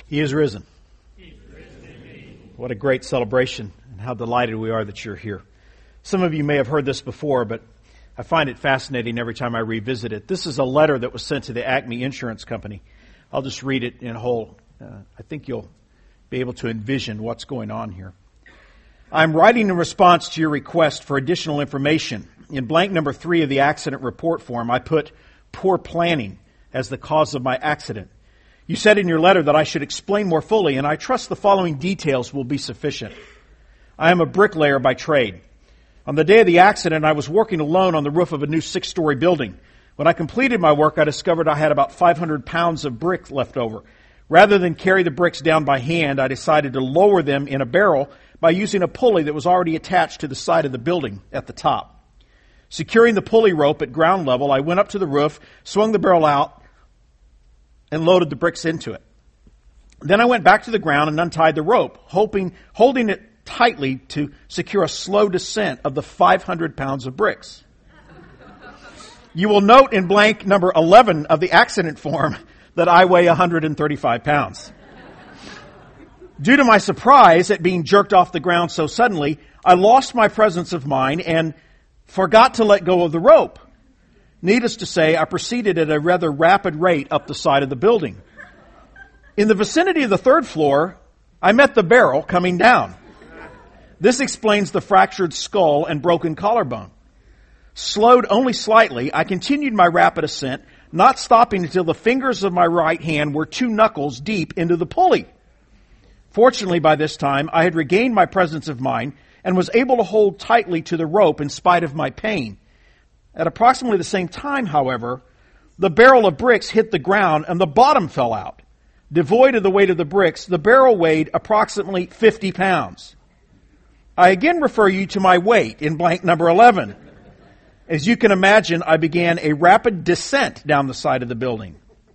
He is risen. What a great celebration, and how delighted we are that you're here. Some of you may have heard this before, but I find it fascinating every time I revisit it. This is a letter that was sent to the Acme Insurance Company. I'll just read it in whole. I think you'll be able to envision what's going on here. I'm writing in response to your request for additional information. In blank number 3 of the accident report form, I put poor planning as the cause of my accident. You said in your letter that I should explain more fully, and I trust the following details will be sufficient. I am a bricklayer by trade. On the day of the accident, I was working alone on the roof of a new 6-story building. When I completed my work, I discovered I had about 500 pounds of brick left over. Rather than carry the bricks down by hand, I decided to lower them in a barrel by using a pulley that was already attached to the side of the building at the top. Securing the pulley rope at ground level, I went up to the roof, swung the barrel out, and loaded the bricks into it. Then I went back to the ground and untied the rope, holding it tightly to secure a slow descent of the 500 pounds of bricks. You will note in blank number 11 of the accident form that I weigh 135 pounds. Due to my surprise at being jerked off the ground so suddenly, I lost my presence of mind and forgot to let go of the rope. Needless to say, I proceeded at a rather rapid rate up the side of the building. In the vicinity of the 3rd floor, I met the barrel coming down. This explains the fractured skull and broken collarbone. Slowed only slightly, I continued my rapid ascent, not stopping until the fingers of my right hand were 2 knuckles deep into the pulley. Fortunately, by this time, I had regained my presence of mind and was able to hold tightly to the rope in spite of my pain. At approximately the same time, however, the barrel of bricks hit the ground and the bottom fell out. Devoid of the weight of the bricks, the barrel weighed approximately 50 pounds. I again refer you to my weight in blank number 11. As you can imagine, I began a rapid descent down the side of the building.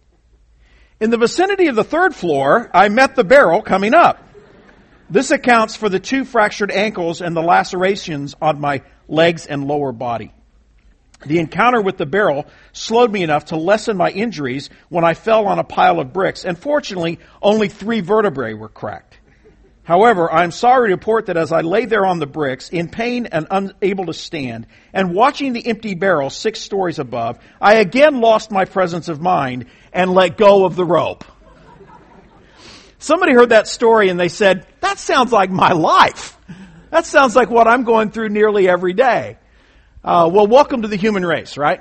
In the vicinity of the 3rd floor, I met the barrel coming up. This accounts for the 2 fractured ankles and the lacerations on my legs and lower body. The encounter with the barrel slowed me enough to lessen my injuries when I fell on a pile of bricks, and fortunately, only 3 vertebrae were cracked. However, I am sorry to report that as I lay there on the bricks, in pain and unable to stand, and watching the empty barrel 6 stories above, I again lost my presence of mind and let go of the rope. Somebody heard that story and they said, that sounds like my life. That sounds like what I'm going through nearly every day. Well, welcome to the human race, right?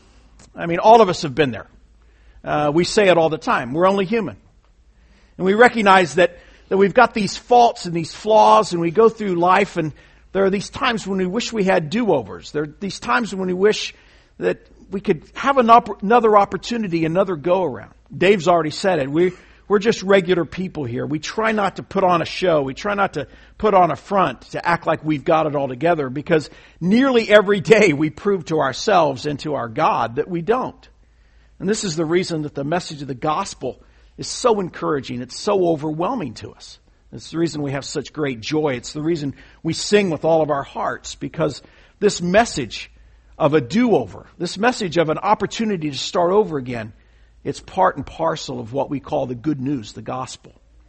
I mean, all of us have been there. We say it all the time. We're only human. And we recognize that we've got these faults and these flaws, and we go through life, and there are these times when we wish we had do-overs. There are these times when we wish that we could have another opportunity, another go-around. Dave's already said it. We're just regular people here. We try not to put on a show. We try not to put on a front to act like we've got it all together, because nearly every day we prove to ourselves and to our God that we don't. And this is the reason that the message of the gospel is so encouraging. It's so overwhelming to us. It's the reason we have such great joy. It's the reason we sing with all of our hearts, because this message of a do-over, this message of an opportunity to start over again, it's part and parcel of what we call the good news, the gospel.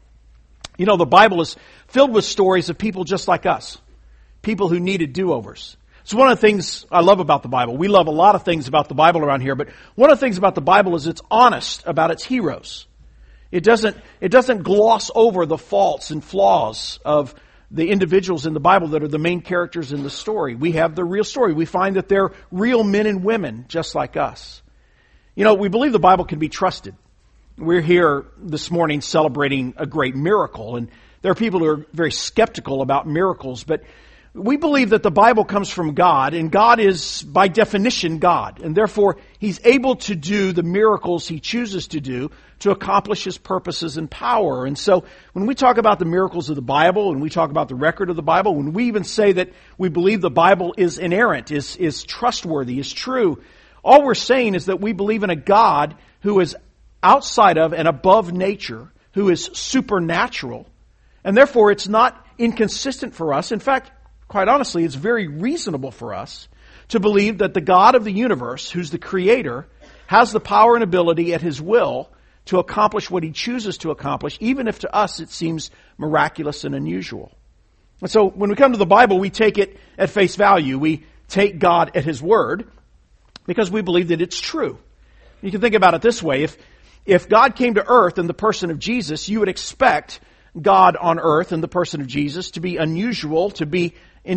You know, the Bible is filled with stories of people just like us, people who needed do-overs. It's one of the things I love about the Bible. We love a lot of things about the Bible around here, but one of the things about the Bible is it's honest about its heroes. It doesn't gloss over the faults and flaws of the individuals in the Bible that are the main characters in the story. We have the real story. We find that they're real men and women just like us. You know, we believe the Bible can be trusted. We're here this morning celebrating a great miracle, and there are people who are very skeptical about miracles, but we believe that the Bible comes from God, and God is, by definition, God, and therefore He's able to do the miracles He chooses to do to accomplish His purposes and power. And so when we talk about the miracles of the Bible, and we talk about the record of the Bible, when we even say that we believe the Bible is inerrant, is trustworthy, is true, all we're saying is that we believe in a God who is outside of and above nature, who is supernatural, and therefore it's not inconsistent for us. In fact, quite honestly, it's very reasonable for us to believe that the God of the universe, who's the Creator, has the power and ability at His will to accomplish what He chooses to accomplish, even if to us it seems miraculous and unusual. And so when we come to the Bible, we take it at face value. We take God at His word because we believe that it's true. You can think about it this way. If God came to earth in the person of Jesus, you would expect God on earth in the person of Jesus to be unusual, to be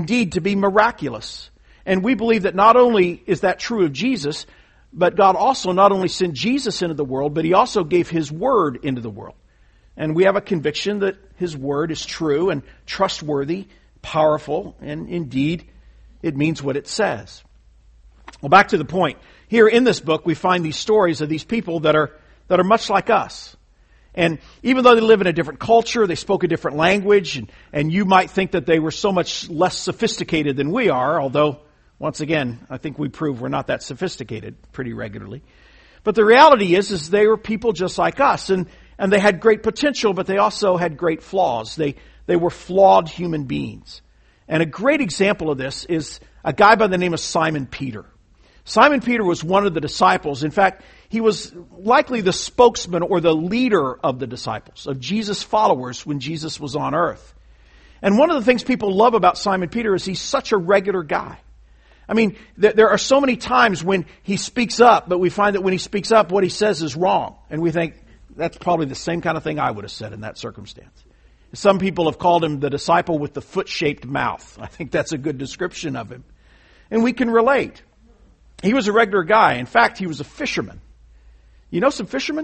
miraculous. And we believe that not only is that true of Jesus, but God also not only sent Jesus into the world, but He also gave His word into the world. And we have a conviction that His word is true and trustworthy, powerful, and indeed it means what it says. Well, back to the point. Here in this book, we find these stories of these people that are much like us. And even though they live in a different culture, they spoke a different language, and you might think that they were so much less sophisticated than we are, although, once again, I think we prove we're not that sophisticated pretty regularly. But the reality is they were people just like us, and they had great potential, but they also had great flaws. They were flawed human beings. And a great example of this is a guy by the name of Simon Peter. Simon Peter was one of the disciples. In fact, he was likely the spokesman or the leader of the disciples, of Jesus' followers when Jesus was on earth. And one of the things people love about Simon Peter is he's such a regular guy. I mean, there are so many times when he speaks up, but we find that when he speaks up, what he says is wrong. And we think that's probably the same kind of thing I would have said in that circumstance. Some people have called him the disciple with the foot-shaped mouth. I think that's a good description of him. And we can relate. He was a regular guy. In fact, he was a fisherman. You know some fishermen?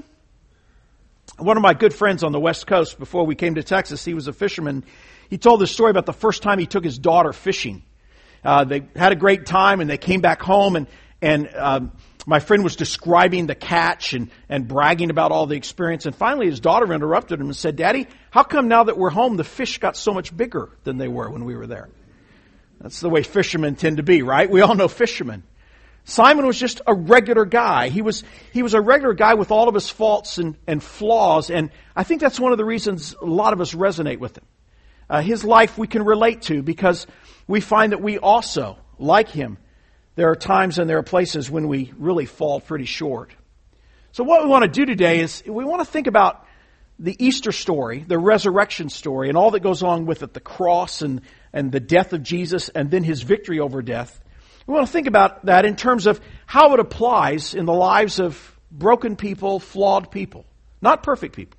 One of my good friends on the West Coast, before we came to Texas, he was a fisherman. He told this story about the first time he took his daughter fishing. They had a great time and they came back home and my friend was describing the catch and bragging about all the experience. And finally his daughter interrupted him and said, "Daddy, how come now that we're home the fish got so much bigger than they were when we were there?" That's the way fishermen tend to be, right? We all know fishermen. Simon was just a regular guy. He was a regular guy with all of his faults and flaws, and I think that's one of the reasons a lot of us resonate with him. His life we can relate to because we find that we also, like him, there are times and there are places when we really fall pretty short. So what we want to do today is we want to think about the Easter story, the resurrection story, and all that goes on with it, the cross and the death of Jesus and then His victory over death. We want to think about that in terms of how it applies in the lives of broken people, flawed people, not perfect people.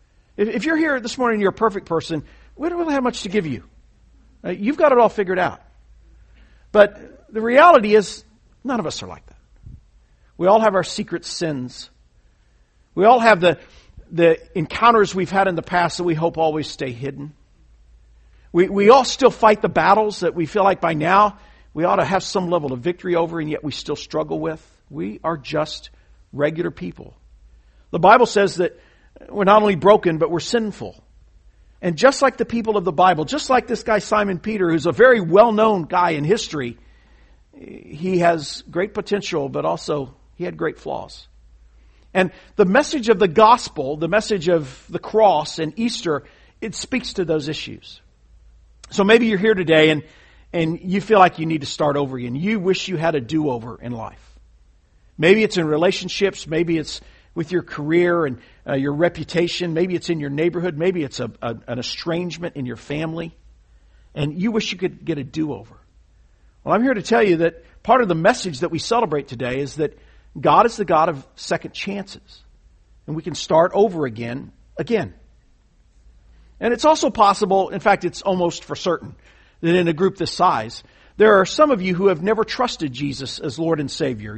If you're here this morning and you're a perfect person, we don't really have much to give you. You've got it all figured out. But the reality is, none of us are like that. We all have our secret sins. We all have the encounters we've had in the past that we hope always stay hidden. We all still fight the battles that we feel like by now we ought to have some level of victory over, and yet we still struggle with. We are just regular people. The Bible says that we're not only broken, but we're sinful. And just like the people of the Bible, just like this guy Simon Peter, who's a very well-known guy in history, he has great potential, but also he had great flaws. And the message of the gospel, the message of the cross and Easter, it speaks to those issues. So maybe you're here today and you feel like you need to start over again. You wish you had a do-over in life. Maybe it's in relationships. Maybe it's with your career and your reputation. Maybe it's in your neighborhood. Maybe it's an estrangement in your family. And you wish you could get a do-over. Well, I'm here to tell you that part of the message that we celebrate today is that God is the God of second chances. And we can start over again. And it's also possible, in fact, it's almost for certain, that in a group this size, there are some of you who have never trusted Jesus as Lord and Savior.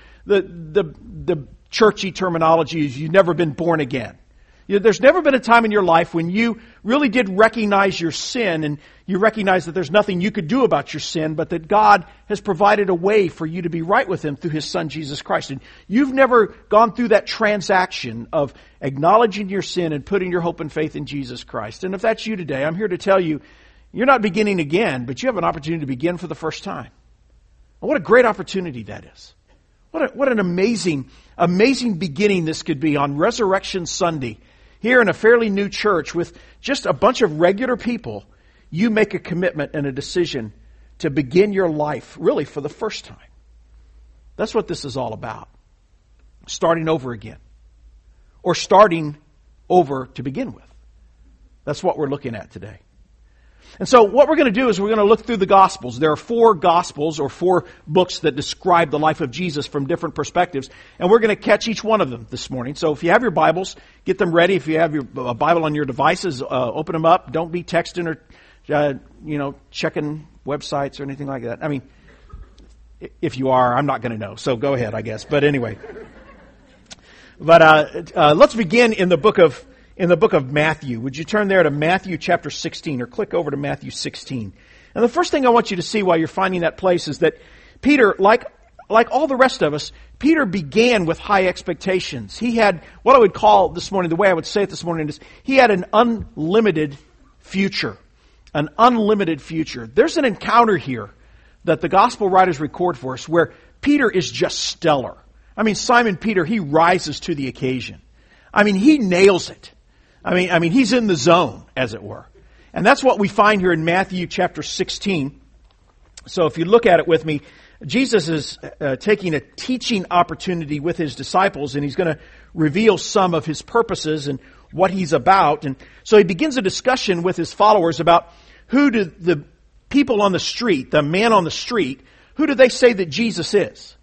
The churchy terminology is you've never been born again. There's never been a time in your life when you really did recognize your sin and you recognize that there's nothing you could do about your sin, but that God has provided a way for you to be right with Him through His Son, Jesus Christ. And you've never gone through that transaction of acknowledging your sin and putting your hope and faith in Jesus Christ. And if that's you today, I'm here to tell you, you're not beginning again, but you have an opportunity to begin for the first time. And what a great opportunity that is. What an amazing beginning this could be on Resurrection Sunday. Here in a fairly new church with just a bunch of regular people, you make a commitment and a decision to begin your life really for the first time. That's what this is all about. Starting over again. or starting over to begin with? That's what we're looking at today. And so what we're going to do is we're going to look through the Gospels. There are 4 Gospels or 4 books that describe the life of Jesus from different perspectives. And we're going to catch each one of them this morning. So if you have your Bibles, get them ready. If you have your Bible on your devices, open them up. Don't be texting or, checking websites or anything like that. I mean, if you are, I'm not going to know. So go ahead, I guess. But anyway. But let's begin in the book of Matthew. Would you turn there to Matthew chapter 16 or click over to Matthew 16? And the first thing I want you to see while you're finding that place is that Peter, like all the rest of us, Peter began with high expectations. He had what I would call this morning, the way I would say it this morning is he had an unlimited future. An unlimited future. There's an encounter here that the gospel writers record for us where Peter is just stellar. I mean, Simon Peter, he rises to the occasion. I mean, he nails it. I mean, he's in the zone, as it were. And that's what we find here in Matthew chapter 16. So if you look at it with me, Jesus is taking a teaching opportunity with his disciples, and he's going to reveal some of his purposes and what he's about. And so he begins a discussion with his followers about who do the people on the street, the man on the street, who do they say that Jesus is?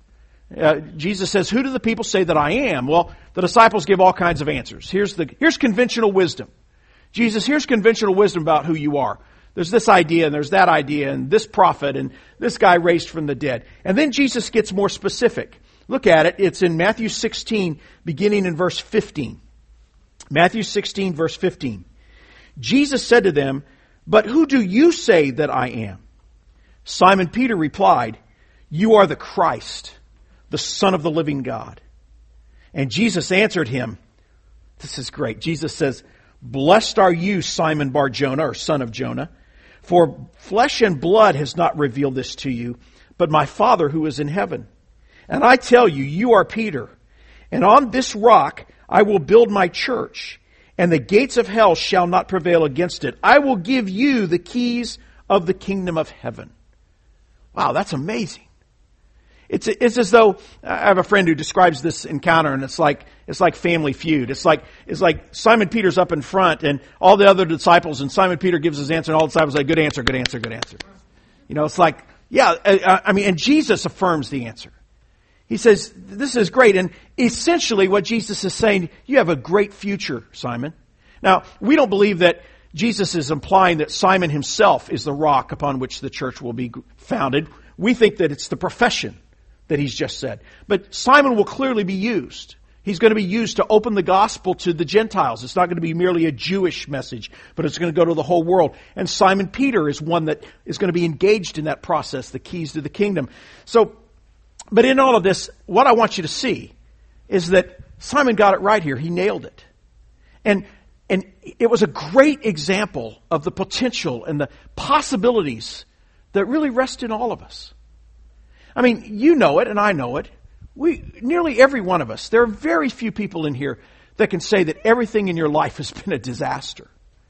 Jesus says, who do the people say that I am? Well, the disciples give all kinds of answers. Here's conventional wisdom. Jesus, here's conventional wisdom about who you are. There's this idea and there's that idea and this prophet and this guy raised from the dead. And then Jesus gets more specific. Look at it. It's in Matthew 16, beginning in verse 15. Matthew 16, verse 15. Jesus said to them, but who do you say that I am? Simon Peter replied, you are the Christ, the Son of the living God. And Jesus answered him, this is great. Jesus says, blessed are you, Simon Bar-Jonah, or son of Jonah, for flesh and blood has not revealed this to you, but my Father who is in heaven. And I tell you, you are Peter, and on this rock I will build my church, and the gates of hell shall not prevail against it. I will give you the keys of the kingdom of heaven. Wow, that's amazing. It's as though I have a friend who describes this encounter, and it's like Family Feud. It's like Simon Peter's up in front, and all the other disciples, and Simon Peter gives his answer, and all the disciples say, "Good answer, good answer, good answer." You know, it's like, yeah, and Jesus affirms the answer. He says, "This is great," and essentially what Jesus is saying, you have a great future, Simon. Now, we don't believe that Jesus is implying that Simon himself is the rock upon which the church will be founded. We think that it's the profession that he's just said. But Simon will clearly be used. He's going to be used to open the gospel to the Gentiles. It's not going to be merely a Jewish message, but it's going to go to the whole world. And Simon Peter is one that is going to be engaged in that process, the keys to the kingdom. So, but in all of this, what I want you to see is that Simon got it right here. He nailed it. And it was a great example of the potential and the possibilities that really rest in all of us. I mean, you know it and I know it. Nearly every one of us, there are very few people in here that can say that everything in your life has been a disaster.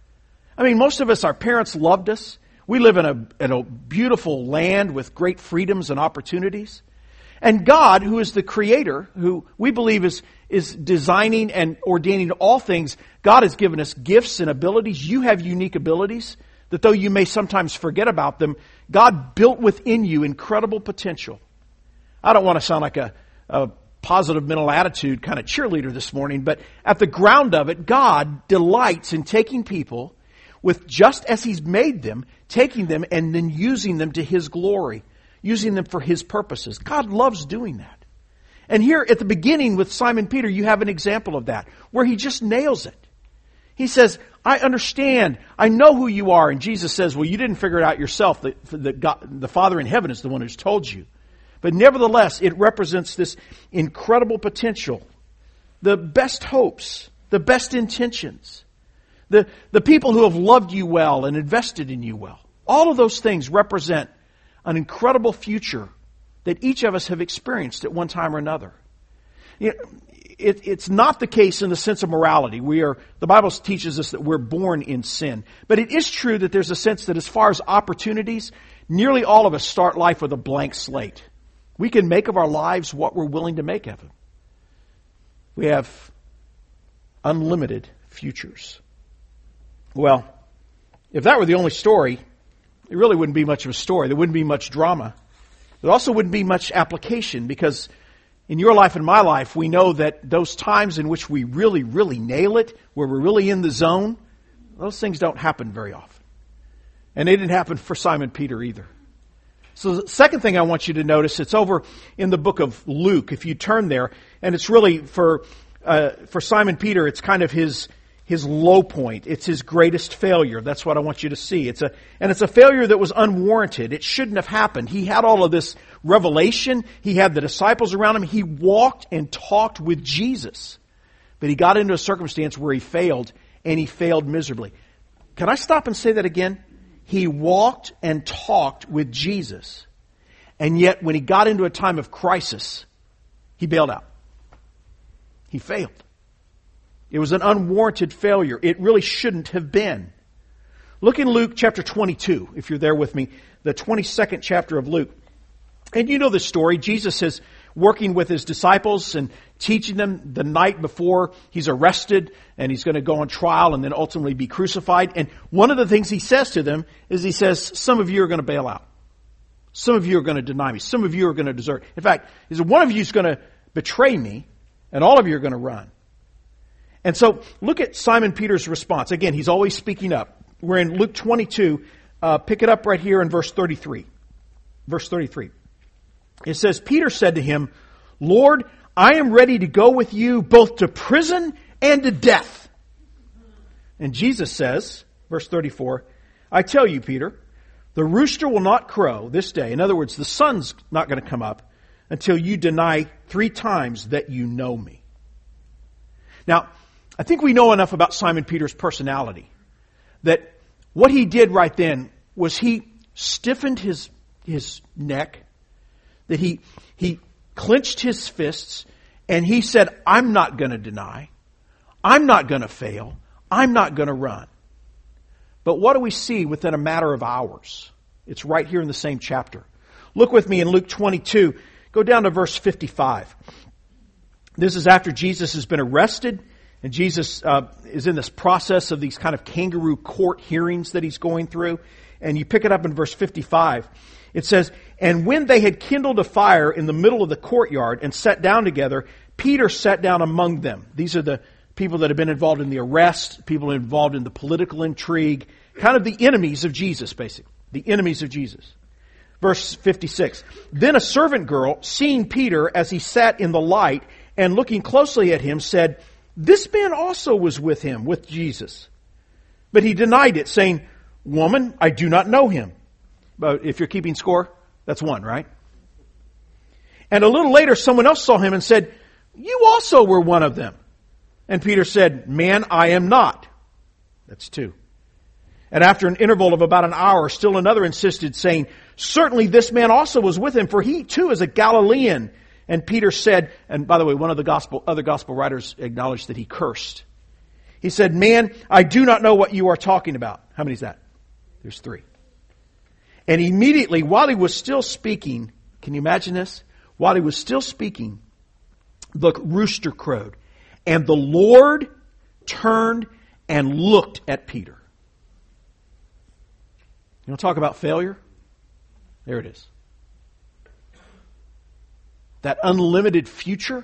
I mean, most of us, our parents loved us. We live in a beautiful land with great freedoms and opportunities. And God, who is the creator, who we believe is designing and ordaining all things, God has given us gifts and abilities. You have unique abilities that though you may sometimes forget about them, God built within you incredible potential. I don't want to sound like a positive mental attitude kind of cheerleader this morning, but at the ground of it, God delights in taking people with just as He's made them, taking them and then using them to His glory, using them for His purposes. God loves doing that. And here at the beginning with Simon Peter, you have an example of that, where he just nails it. He says, I understand. I know who you are. And Jesus says, well, you didn't figure it out yourself. The Father in heaven is the one who's told you. But nevertheless, it represents this incredible potential, the best hopes, the best intentions, the people who have loved you well and invested in you well. All of those things represent an incredible future that each of us have experienced at one time or another. You know, it's not the case in the sense of morality. The Bible teaches us that we're born in sin. But it is true that there's a sense that as far as opportunities, nearly all of us start life with a blank slate. We can make of our lives what we're willing to make of them. We have unlimited futures. Well, if that were the only story, it really wouldn't be much of a story. There wouldn't be much drama. There also wouldn't be much application, because in your life and my life, we know that those times in which we really, really nail it, where we're really in the zone, those things don't happen very often. And they didn't happen for Simon Peter either. So the second thing I want you to notice, it's over in the book of Luke, if you turn there, and it's really for Simon Peter, it's kind of his low point. It's his greatest failure. That's what I want you to see. It's a failure that was unwarranted. It shouldn't have happened. He had all of this revelation. He had the disciples around him. He walked and talked with Jesus. But he got into a circumstance where he failed, and he failed miserably. Can I stop and say that again? He walked and talked with Jesus. And yet, when he got into a time of crisis, he bailed out. He failed. It was an unwarranted failure. It really shouldn't have been. Look in Luke chapter 22, if you're there with me, the 22nd chapter of Luke. And you know the story. Jesus is working with his disciples and teaching them the night before he's arrested and he's going to go on trial and then ultimately be crucified. And one of the things he says to them is he says, some of you are going to bail out. Some of you are going to deny me. Some of you are going to desert. In fact, he said, one of you is going to betray me and all of you are going to run. And so look at Simon Peter's response. Again, he's always speaking up. We're in Luke 22. Pick it up right here in verse 33. Verse 33. It says, Peter said to him, Lord, I am ready to go with you both to prison and to death. And Jesus says, verse 34, I tell you, Peter, the rooster will not crow this day. In other words, the sun's not going to come up until you deny 3 times that you know me. Now, I think we know enough about Simon Peter's personality that what he did right then was he stiffened his neck, that he clenched his fists, and he said, I'm not going to deny. I'm not going to fail. I'm not going to run. But what do we see within a matter of hours? It's right here in the same chapter. Look with me in Luke 22. Go down to verse 55. This is after Jesus has been arrested. And Jesus is in this process of these kind of kangaroo court hearings that he's going through. And you pick it up in verse 55. It says, and when they had kindled a fire in the middle of the courtyard and sat down together, Peter sat down among them. These are the people that have been involved in the arrest, people involved in the political intrigue, kind of the enemies of Jesus, basically. The enemies of Jesus. Verse 56. Then a servant girl, seeing Peter as he sat in the light and looking closely at him, said, this man also was with him, with Jesus. But he denied it, saying, woman, I do not know him. But if you're keeping score, that's 1, right? And a little later, someone else saw him and said, you also were one of them. And Peter said, man, I am not. That's 2. And after an interval of about an hour, still another insisted, saying, certainly this man also was with him, for he too is a Galilean. And Peter said, and by the way, one of the other gospel writers acknowledged that he cursed. He said, man, I do not know what you are talking about. How many is that? There's 3. And immediately, while he was still speaking, can you imagine this? While he was still speaking, the rooster crowed. And the Lord turned and looked at Peter. You want to talk about failure? There it is. That unlimited future.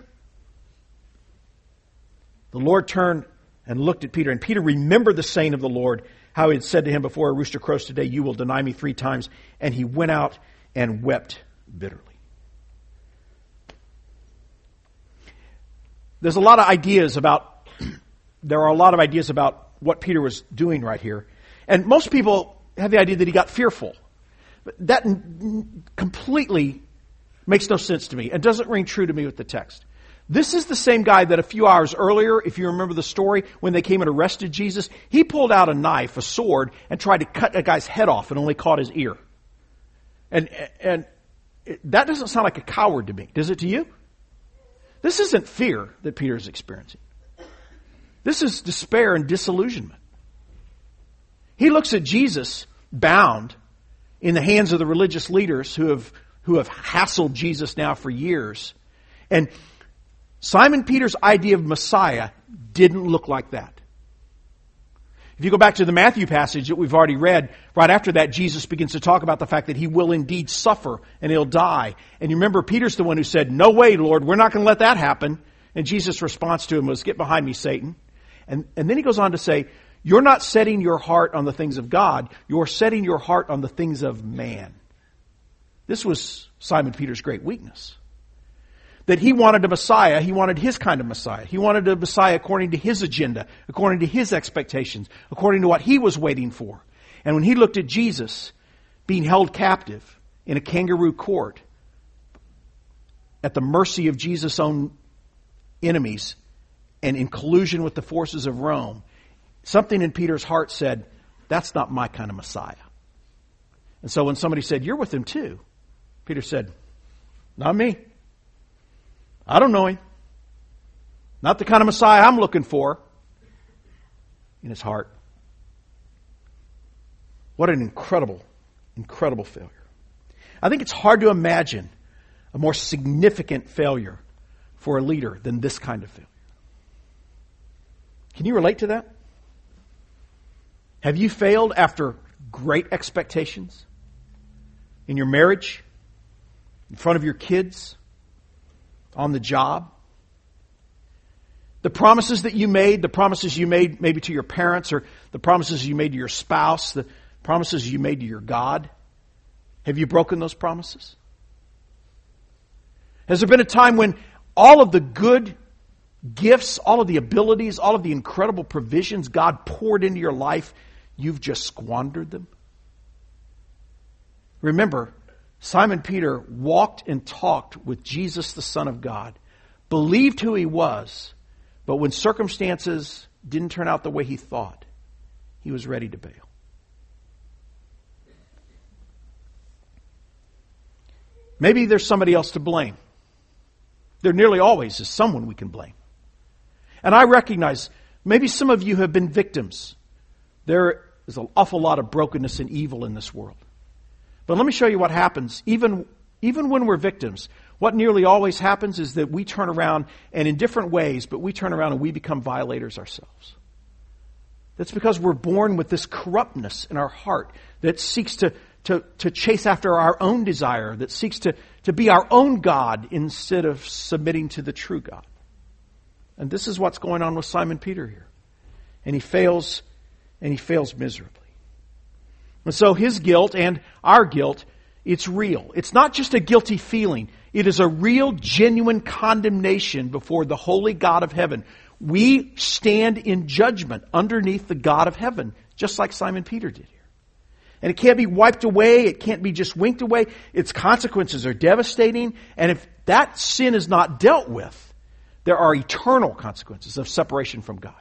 The Lord turned and looked at Peter. And Peter remembered the saying of the Lord, how he had said to him before a rooster crows today, you will deny me 3 times. And he went out and wept bitterly. There are a lot of ideas about what Peter was doing right here. And most people have the idea that he got fearful. But that completely makes no sense to me and doesn't ring true to me with the text. This is the same guy that a few hours earlier, if you remember the story, when they came and arrested Jesus, he pulled out a knife, a sword, and tried to cut a guy's head off and only caught his ear. And that doesn't sound like a coward to me. Does it to you? This isn't fear that Peter is experiencing. This is despair and disillusionment. He looks at Jesus bound in the hands of the religious leaders who have hassled Jesus now for years. And Simon Peter's idea of Messiah didn't look like that. If you go back to the Matthew passage that we've already read, right after that, Jesus begins to talk about the fact that he will indeed suffer and he'll die. And you remember Peter's the one who said, "No way, Lord, we're not going to let that happen." And Jesus' response to him was, "Get behind me, Satan." And then he goes on to say, "You're not setting your heart on the things of God. You're setting your heart on the things of man." This was Simon Peter's great weakness. That he wanted a Messiah, he wanted his kind of Messiah. He wanted a Messiah according to his agenda, according to his expectations, according to what he was waiting for. And when he looked at Jesus being held captive in a kangaroo court at the mercy of Jesus' own enemies and in collusion with the forces of Rome, something in Peter's heart said, "That's not my kind of Messiah." And so when somebody said, "You're with him too," Peter said, "Not me. I don't know him. Not the kind of Messiah I'm looking for." In his heart. What an incredible, incredible failure. I think it's hard to imagine a more significant failure for a leader than this kind of failure. Can you relate to that? Have you failed after great expectations? In your marriage? In front of your kids? On the job? The promises that you made, the promises you made maybe to your parents, or the promises you made to your spouse, the promises you made to your God, have you broken those promises? Has there been a time when all of the good gifts, all of the abilities, all of the incredible provisions God poured into your life, you've just squandered them? Remember, Simon Peter walked and talked with Jesus, the Son of God, believed who he was, but when circumstances didn't turn out the way he thought, he was ready to bail. Maybe there's somebody else to blame. There nearly always is someone we can blame. And I recognize maybe some of you have been victims. There is an awful lot of brokenness and evil in this world. But let me show you what happens. Even when we're victims, what nearly always happens is that we turn around, and in different ways, but we turn around and we become violators ourselves. That's because we're born with this corruptness in our heart that seeks to chase after our own desire, that seeks to be our own God instead of submitting to the true God. And this is what's going on with Simon Peter here. And he fails miserably. And so his guilt and our guilt, it's real. It's not just a guilty feeling. It is a real, genuine condemnation before the holy God of heaven. We stand in judgment underneath the God of heaven, just like Simon Peter did here. And it can't be wiped away. It can't be just winked away. Its consequences are devastating. And if that sin is not dealt with, there are eternal consequences of separation from God.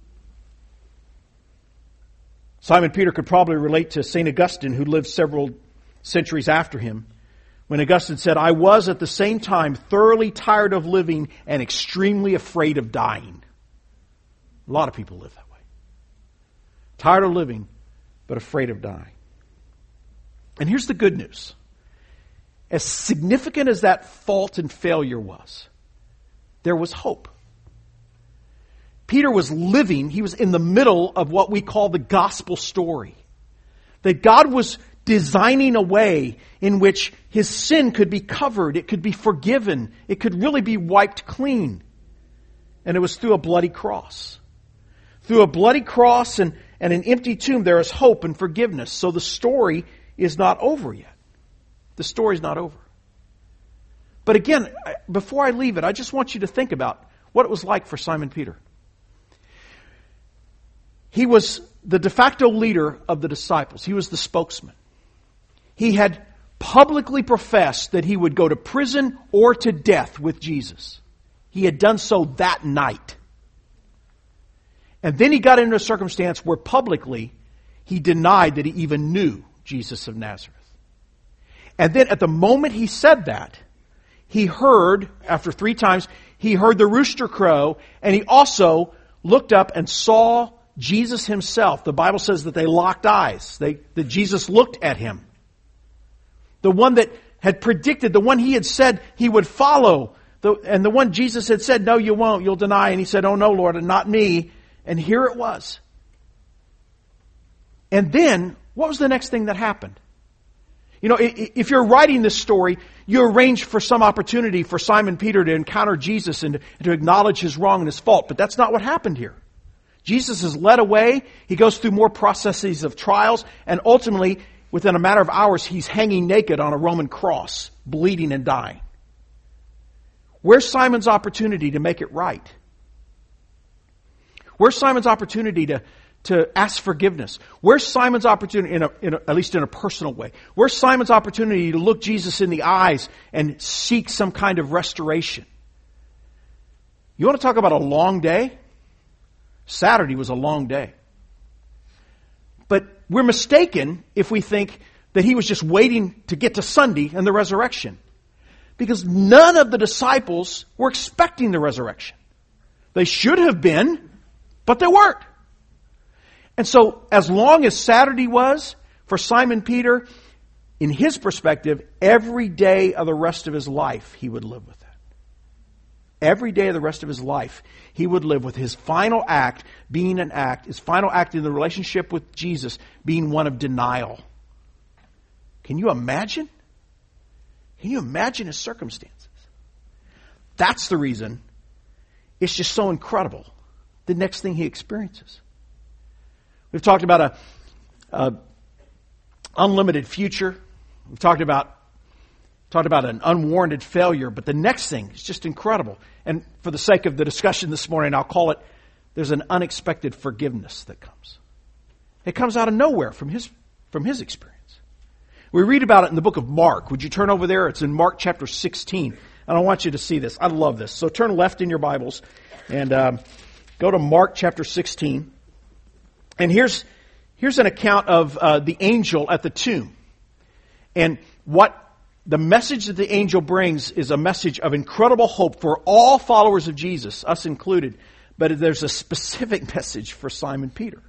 Simon Peter could probably relate to St. Augustine, who lived several centuries after him, when Augustine said, "I was at the same time thoroughly tired of living and extremely afraid of dying." A lot of people live that way. Tired of living, but afraid of dying. And here's the good news. As significant as that fault and failure was, there was hope. Peter was living, he was in the middle of what we call the gospel story. That God was designing a way in which his sin could be covered, it could be forgiven, it could really be wiped clean. And it was through a bloody cross. Through a bloody cross and an empty tomb, there is hope and forgiveness. So the story is not over yet. The story's not over. But again, before I leave it, I just want you to think about what it was like for Simon Peter. He was the de facto leader of the disciples. He was the spokesman. He had publicly professed that he would go to prison or to death with Jesus. He had done so that night. And then he got into a circumstance where publicly he denied that he even knew Jesus of Nazareth. And then at the moment he said that, he heard, after 3 times, he heard the rooster crow, and he also looked up and saw Jesus himself. The Bible says that they locked eyes. That Jesus looked at him. The one that had predicted, the one he had said he would follow, And the one Jesus had said, no, you won't, you'll deny. And he said, oh no, Lord, and not me. And here it was. And then, what was the next thing that happened? You know, if you're writing this story, you arrange for some opportunity for Simon Peter to encounter Jesus and to acknowledge his wrong and his fault. But that's not what happened here. Jesus is led away. He goes through more processes of trials. And ultimately, within a matter of hours, he's hanging naked on a Roman cross, bleeding and dying. Where's Simon's opportunity to make it right? Where's Simon's opportunity to ask forgiveness? Where's Simon's opportunity, at least in a personal way? Where's Simon's opportunity to look Jesus in the eyes and seek some kind of restoration? You want to talk about a long day? Saturday was a long day. But we're mistaken if we think that he was just waiting to get to Sunday and the resurrection. Because none of the disciples were expecting the resurrection. They should have been, but they weren't. And so, as long as Saturday was, for Simon Peter, in his perspective, every day of the rest of his life, he would live with that. Every day of the rest of his life, he would live with his final act being an act, his final act in the relationship with Jesus being one of denial. Can you imagine? Can you imagine his circumstances? That's the reason it's just so incredible. The next thing he experiences. We've talked about a unlimited future. We've talked about an unwarranted failure, but the next thing is just incredible. And for the sake of the discussion this morning, I'll call it, there's an unexpected forgiveness that comes. It comes out of nowhere from his experience. We read about it in the book of Mark. Would you turn over there? It's in Mark chapter 16. And I want you to see this. I love this. So turn left in your Bibles and go to Mark chapter 16. And here's an account of the angel at the tomb. And what the message that the angel brings is a message of incredible hope for all followers of Jesus, us included. But there's a specific message for Simon Peter.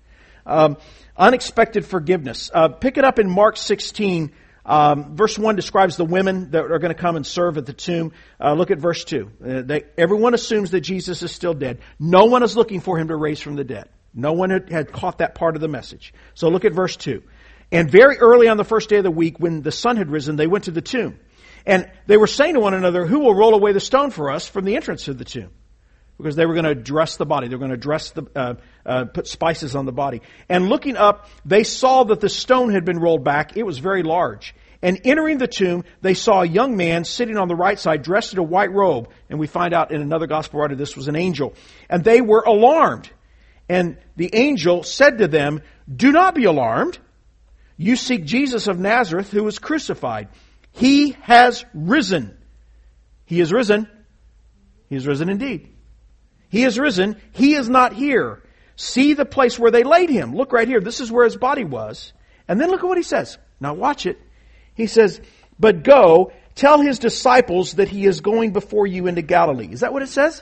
Unexpected forgiveness. Pick it up in Mark 16. Verse 1 describes the women that are going to come and serve at the tomb. Look at verse 2. Everyone assumes that Jesus is still dead. No one is looking for him to raise from the dead. No one had caught that part of the message. So look at verse 2. And very early on the first day of the week, when the sun had risen, they went to the tomb. And they were saying to one another, who will roll away the stone for us from the entrance to the tomb? Because they were going to dress the body. They were going to put spices on the body. And looking up, they saw that the stone had been rolled back. It was very large. And entering the tomb, they saw a young man sitting on the right side, dressed in a white robe. And we find out in another gospel writer this was an angel. And they were alarmed. And the angel said to them, do not be alarmed. You seek Jesus of Nazareth, who was crucified. He has risen. He is risen. He is risen indeed. He is risen. He is not here. See the place where they laid him. Look right here. This is where his body was. And then look at what he says. Now watch it. He says, but go, tell his disciples that he is going before you into Galilee. Is that what it says?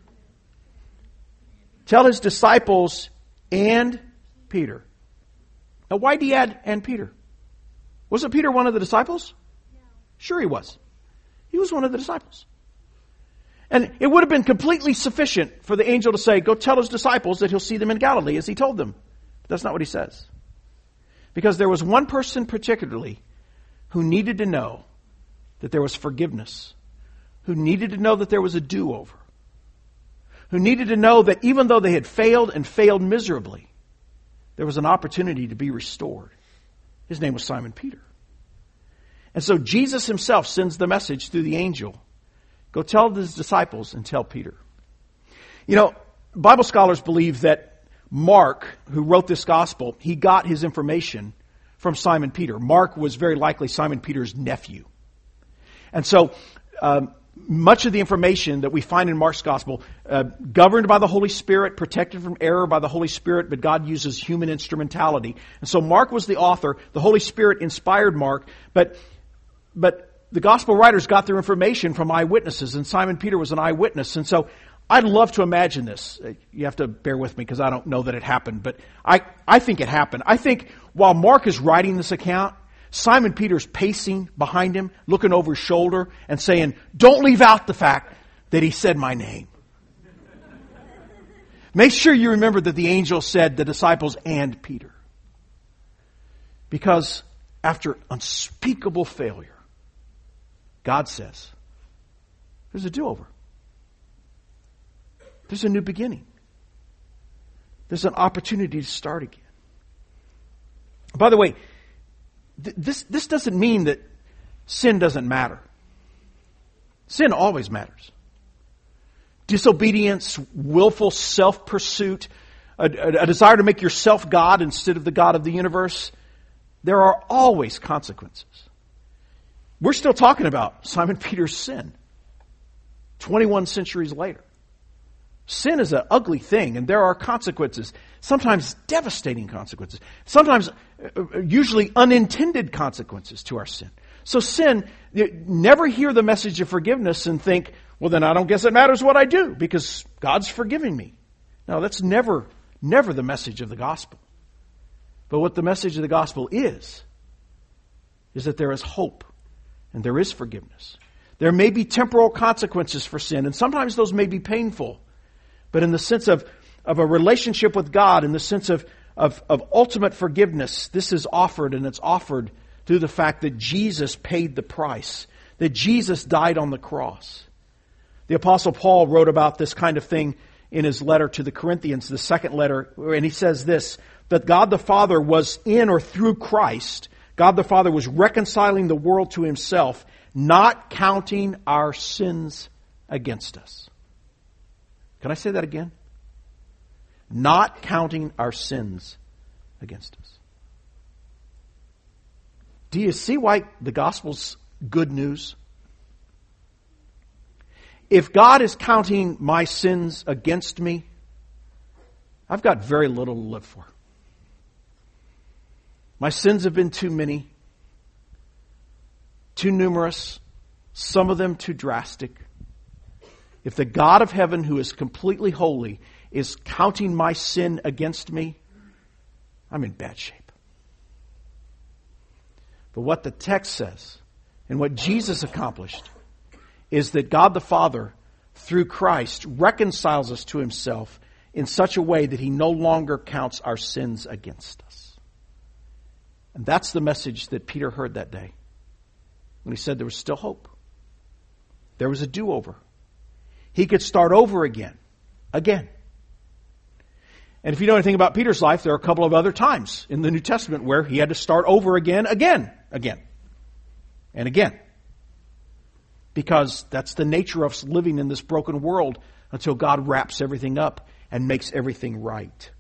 Tell his disciples and Peter. Now why did he add and Peter? Wasn't Peter one of the disciples? No. Sure he was. He was one of the disciples. And it would have been completely sufficient for the angel to say, go tell his disciples that he'll see them in Galilee, as he told them. But that's not what he says. Because there was one person particularly who needed to know that there was forgiveness, who needed to know that there was a do-over, who needed to know that even though they had failed and failed miserably, there was an opportunity to be restored. His name was Simon Peter. And so Jesus himself sends the message through the angel. Go tell his disciples and tell Peter. You know, Bible scholars believe that Mark, who wrote this gospel, he got his information from Simon Peter. Mark was very likely Simon Peter's nephew. And so much of the information that we find in Mark's gospel, governed by the Holy Spirit, protected from error by the Holy Spirit, but God uses human instrumentality. And so Mark was the author. The Holy Spirit inspired Mark, but the gospel writers got their information from eyewitnesses, and Simon Peter was an eyewitness. And so I'd love to imagine this. You have to bear with me because I don't know that it happened, but I think it happened. I think while Mark is writing this account, Simon Peter's pacing behind him, looking over his shoulder and saying, don't leave out the fact that he said my name. Make sure you remember that the angel said the disciples and Peter. Because after unspeakable failure, God says, there's a do-over. There's a new beginning. There's an opportunity to start again. By the way, this doesn't mean that sin doesn't matter. Sin always matters. Disobedience, willful self-pursuit, a desire to make yourself God instead of the God of the universe, there are always consequences. We're still talking about Simon Peter's sin 21 centuries later. Sin is an ugly thing, and there are consequences, sometimes devastating consequences, sometimes usually unintended consequences to our sin. So sin, never hear the message of forgiveness and think, well, then I don't guess it matters what I do because God's forgiving me. No, that's never the message of the gospel. But what the message of the gospel is that there is hope and there is forgiveness. There may be temporal consequences for sin, and sometimes those may be painful. But in the sense of a relationship with God, in the sense of ultimate forgiveness, this is offered, and it's offered through the fact that Jesus paid the price, that Jesus died on the cross. The Apostle Paul wrote about this kind of thing in his letter to the Corinthians, the second letter, and he says this, that God the Father was in or through Christ, God the Father was reconciling the world to himself, not counting our sins against us. Can I say that again? Not counting our sins against us. Do you see why the gospel's good news? If God is counting my sins against me, I've got very little to live for. My sins have been too many, too numerous, some of them too drastic. If the God of heaven, who is completely holy, is counting my sin against me, I'm in bad shape. But what the text says, and what Jesus accomplished, is that God the Father, through Christ, reconciles us to himself in such a way that he no longer counts our sins against us. And that's the message that Peter heard that day when he said there was still hope. There was a do-over. He could start over again. And if you know anything about Peter's life, there are a couple of other times in the New Testament where he had to start over again. Because that's the nature of living in this broken world until God wraps everything up and makes everything right.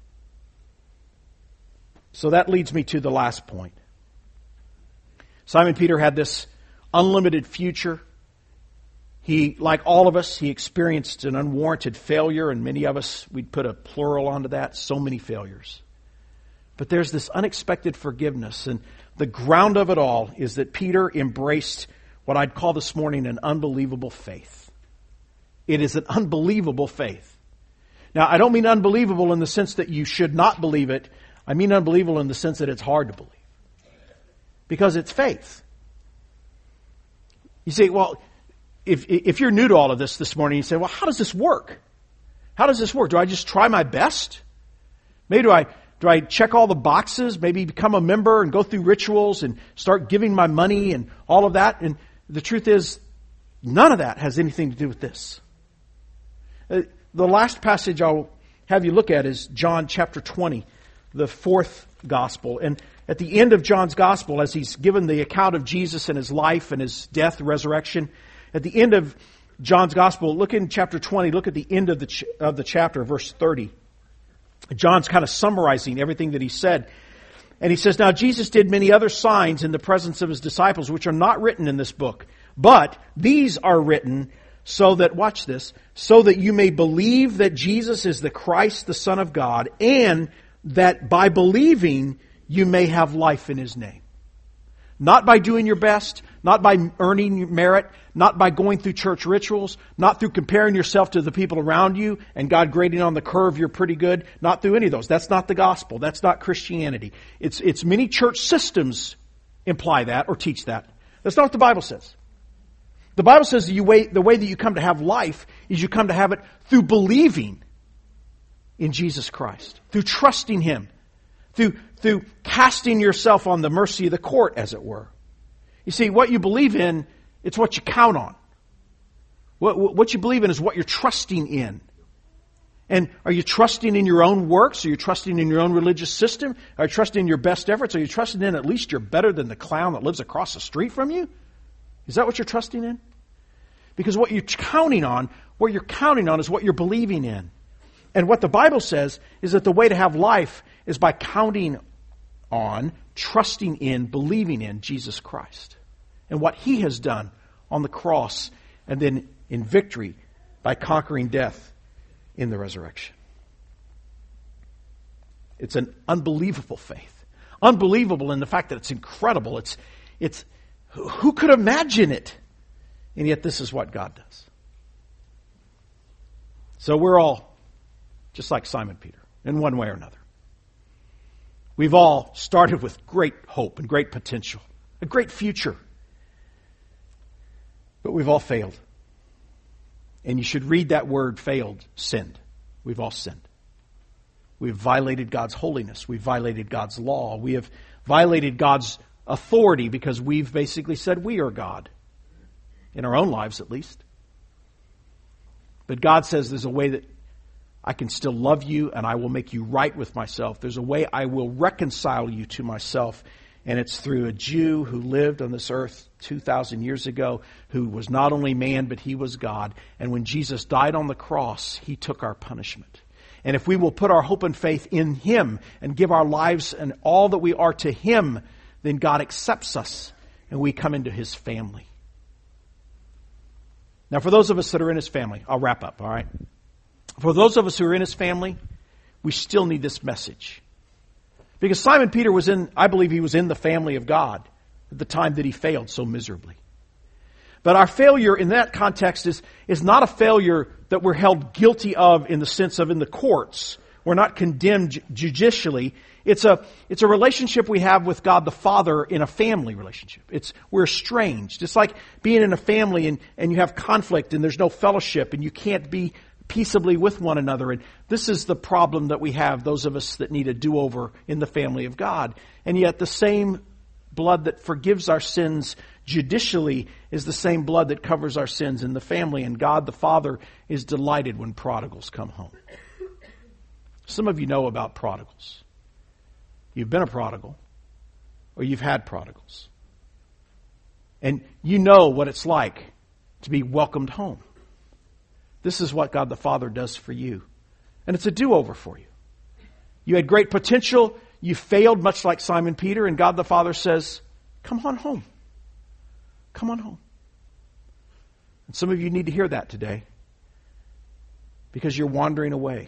So that leads me to the last point. Simon Peter had this unlimited future. He, like all of us, he experienced an unwarranted failure, and many of us, we'd put a plural onto that, so many failures. But there's this unexpected forgiveness, and the ground of it all is that Peter embraced what I'd call this morning an unbelievable faith. It is an unbelievable faith. Now, I don't mean unbelievable in the sense that you should not believe it. I mean unbelievable in the sense that it's hard to believe. Because it's faith. You say, well, if you're new to all of this morning, you say, well, how does this work? How does this work? Do I just try my best? Maybe do I check all the boxes, maybe become a member and go through rituals and start giving my money and all of that? And the truth is, none of that has anything to do with this. The last passage I'll have you look at is John chapter 20, the fourth gospel. And at the end of John's gospel, as he's given the account of Jesus and his life and his death, resurrection, at the end of John's gospel, look in chapter 20, look at the end of the chapter, verse 30. John's kind of summarizing everything that he said. And he says, now Jesus did many other signs in the presence of his disciples, which are not written in this book. But these are written so that, watch this, so that you may believe that Jesus is the Christ, the Son of God, and that by believing you may have life in his name. Not by doing your best, not by earning merit, not by going through church rituals, not through comparing yourself to the people around you and God grading on the curve you're pretty good, not through any of those. That's not the gospel. That's not Christianity. It's many church systems imply that or teach that. That's not what the Bible says. The Bible says the way that you come to have life is you come to have it through believing in Jesus Christ, through trusting Him, through casting yourself on the mercy of the court, as it were. You see, what you believe in, it's what you count on. What you believe in is what you're trusting in. And are you trusting in your own works? Are you trusting in your own religious system? Are you trusting in your best efforts? Are you trusting in at least you're better than the clown that lives across the street from you? Is that what you're trusting in? Because what you're counting on is what you're believing in. And what the Bible says is that the way to have life is by counting on, trusting in, believing in Jesus Christ and what He has done on the cross and then in victory by conquering death in the resurrection. It's an unbelievable faith. Unbelievable in the fact that it's incredible. It's who could imagine it? And yet this is what God does. So we're all just like Simon Peter in one way or another. We've all started with great hope and great potential, a great future. But we've all failed. And you should read that word failed, sinned. We've all sinned. We've violated God's holiness. We've violated God's law. We have violated God's authority because we've basically said we are God. In our own lives, at least. But God says there's a way that I can still love you and I will make you right with myself. There's a way I will reconcile you to myself. And it's through a Jew who lived on this earth 2,000 years ago, who was not only man, but he was God. And when Jesus died on the cross, He took our punishment. And if we will put our hope and faith in Him and give our lives and all that we are to Him, then God accepts us and we come into His family. Now, for those of us that are in His family, I'll wrap up, all right? For those of us who are in His family, we still need this message. Because Simon Peter I believe he was in the family of God at the time that he failed so miserably. But our failure in that context is not a failure that we're held guilty of in the sense of in the courts. We're not condemned judicially. It's a relationship we have with God the Father in a family relationship. We're estranged. It's like being in a family and you have conflict and there's no fellowship and you can't be peaceably with one another. And this is the problem that we have, those of us that need a do-over in the family of God. And yet the same blood that forgives our sins judicially is the same blood that covers our sins in the family. And God the Father is delighted when prodigals come home. Some of you know about prodigals. You've been a prodigal, or you've had prodigals. And you know what it's like to be welcomed home. This is what God the Father does for you. And it's a do-over for you. You had great potential, you failed much like Simon Peter, and God the Father says, come on home. Come on home. And some of you need to hear that today because you're wandering away.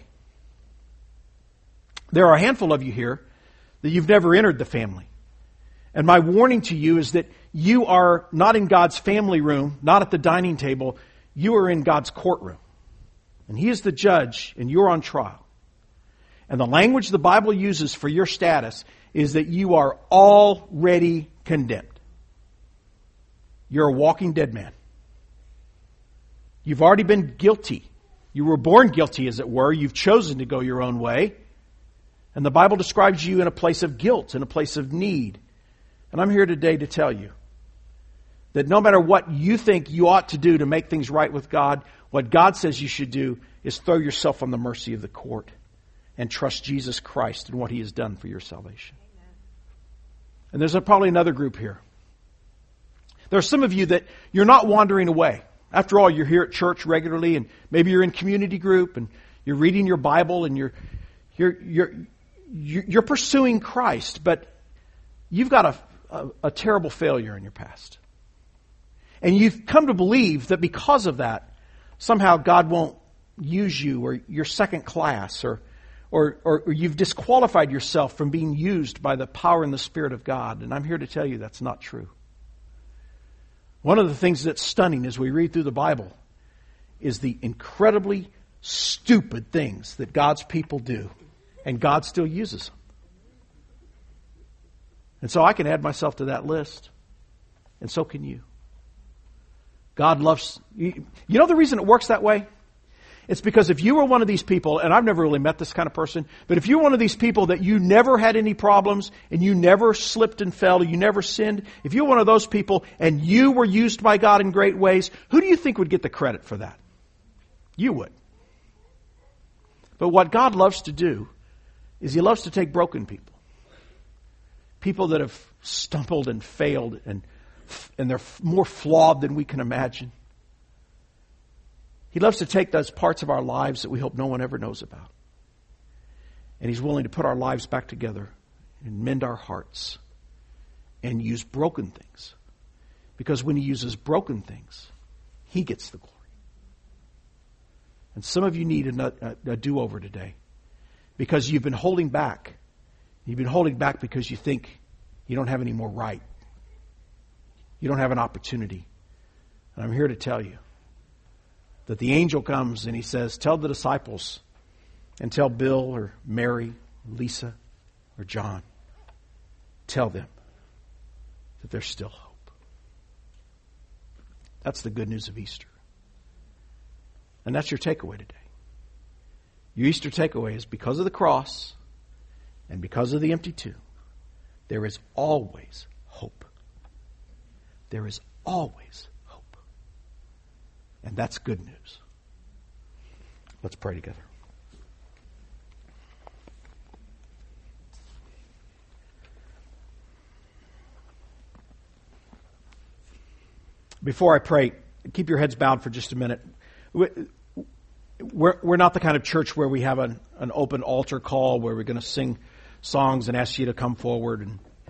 There are a handful of you here that you've never entered the family. And my warning to you is that you are not in God's family room, not at the dining table. You are in God's courtroom. And He is the judge, and you're on trial. And the language the Bible uses for your status is that you are already condemned. You're a walking dead man. You've already been guilty. You were born guilty, as it were. You've chosen to go your own way. And the Bible describes you in a place of guilt, in a place of need. And I'm here today to tell you that no matter what you think you ought to do to make things right with God, what God says you should do is throw yourself on the mercy of the court and trust Jesus Christ and what He has done for your salvation. Amen. And there's probably another group here. There are some of you that you're not wandering away. After all, you're here at church regularly, and maybe you're in community group, and you're reading your Bible, and you're pursuing Christ, but you've got a terrible failure in your past. And you've come to believe that because of that, somehow God won't use you, or you're second class, or you've disqualified yourself from being used by the power and the Spirit of God. And I'm here to tell you that's not true. One of the things that's stunning as we read through the Bible is the incredibly stupid things that God's people do, and God still uses them. And so I can add myself to that list. And so can you. God loves... You know the reason it works that way? It's because if you were one of these people, and I've never really met this kind of person, but if you're one of these people that you never had any problems, and you never slipped and fell, you never sinned, if you're one of those people, and you were used by God in great ways, who do you think would get the credit for that? You would. But what God loves to do is He loves to take broken people. People that have stumbled and failed, and they're more flawed than we can imagine. He loves to take those parts of our lives that we hope no one ever knows about. And He's willing to put our lives back together and mend our hearts and use broken things. Because when He uses broken things, He gets the glory. And some of you need a do-over today because you've been holding back. You've been holding back because you think you don't have any more right. You don't have an opportunity. And I'm here to tell you that the angel comes and he says, tell the disciples and tell Bill or Mary, Lisa or John, tell them that there's still hope. That's the good news of Easter. And that's your takeaway today. Your Easter takeaway is because of the cross and because of the empty tomb, there is always hope. There is always hope. And that's good news. Let's pray together. Before I pray, keep your heads bowed for just a minute. We're not the kind of church where we have an open altar call where we're going to sing songs and ask you to come forward.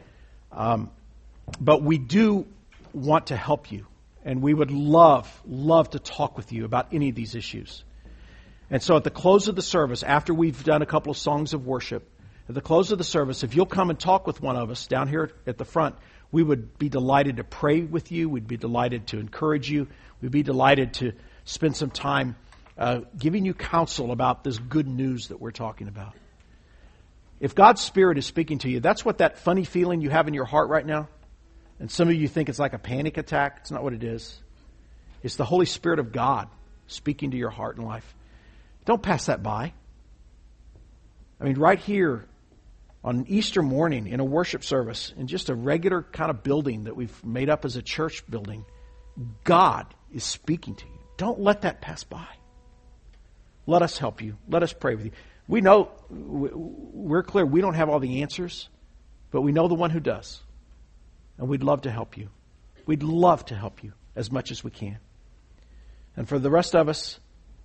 But we do want to help you. And we would love to talk with you about any of these issues. And so at the close of the service, after we've done a couple of songs of worship, at the close of the service, if you'll come and talk with one of us down here at the front, we would be delighted to pray with you. We'd be delighted to encourage you. We'd be delighted to spend some time giving you counsel about this good news that we're talking about. If God's Spirit is speaking to you, that's what that funny feeling you have in your heart right now. And some of you think it's like a panic attack. It's not what it is. It's the Holy Spirit of God speaking to your heart and life. Don't pass that by. I mean, right here on Easter morning in a worship service, in just a regular kind of building that we've made up as a church building, God is speaking to you. Don't let that pass by. Let us help you. Let us pray with you. We know, we're clear, we don't have all the answers, but we know the one who does. And we'd love to help you. We'd love to help you as much as we can. And for the rest of us,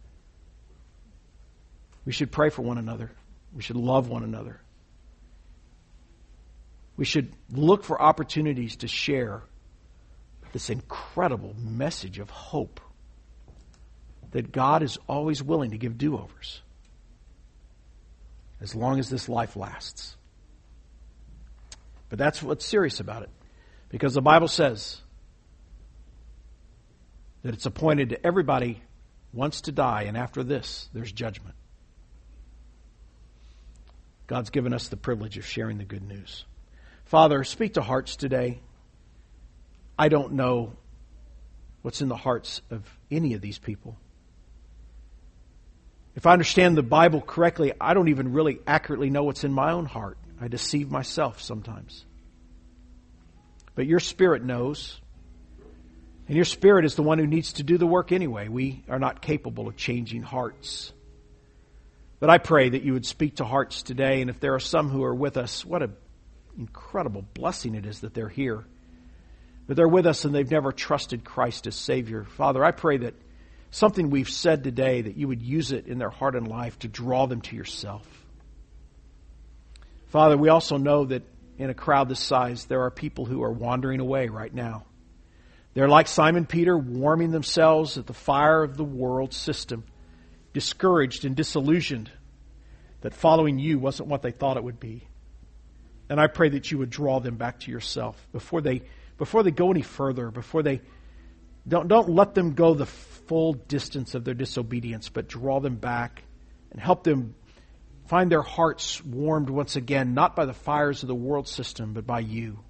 we should pray for one another. We should love one another. We should look for opportunities to share this incredible message of hope that God is always willing to give do-overs as long as this life lasts. But that's what's serious about it. Because the Bible says that it's appointed to everybody once to die, and after this, there's judgment. God's given us the privilege of sharing the good news. Father, speak to hearts today. I don't know what's in the hearts of any of these people. If I understand the Bible correctly, I don't even really accurately know what's in my own heart. I deceive myself sometimes. But your Spirit knows. And your Spirit is the one who needs to do the work anyway. We are not capable of changing hearts. But I pray that you would speak to hearts today. And if there are some who are with us, what an incredible blessing it is that they're here. But they're with us and they've never trusted Christ as Savior. Father, I pray that something we've said today, that you would use it in their heart and life to draw them to yourself. Father, we also know that in a crowd this size, there are people who are wandering away right now. They're like Simon Peter, warming themselves at the fire of the world system, discouraged and disillusioned that following you wasn't what they thought it would be. And I pray that you would draw them back to yourself before they go any further, before they don't let them go the full distance of their disobedience, but draw them back and help them Find their hearts warmed once again, not by the fires of the world system, but by you.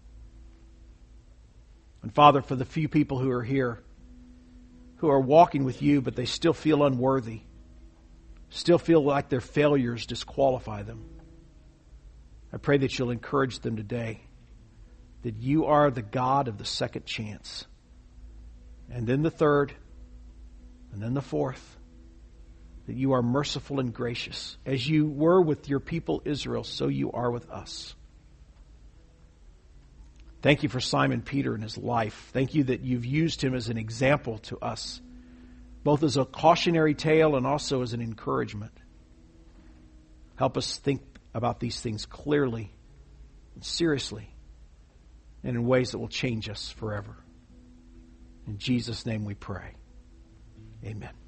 And Father, for the few people who are here, who are walking with you, but they still feel unworthy, still feel like their failures disqualify them, I pray that you'll encourage them today that you are the God of the second chance, and then the third, and then the fourth, that you are merciful and gracious. As you were with your people Israel, so you are with us. Thank you for Simon Peter and his life. Thank you that you've used him as an example to us, both as a cautionary tale and also as an encouragement. Help us think about these things clearly and seriously and in ways that will change us forever. In Jesus' name we pray. Amen.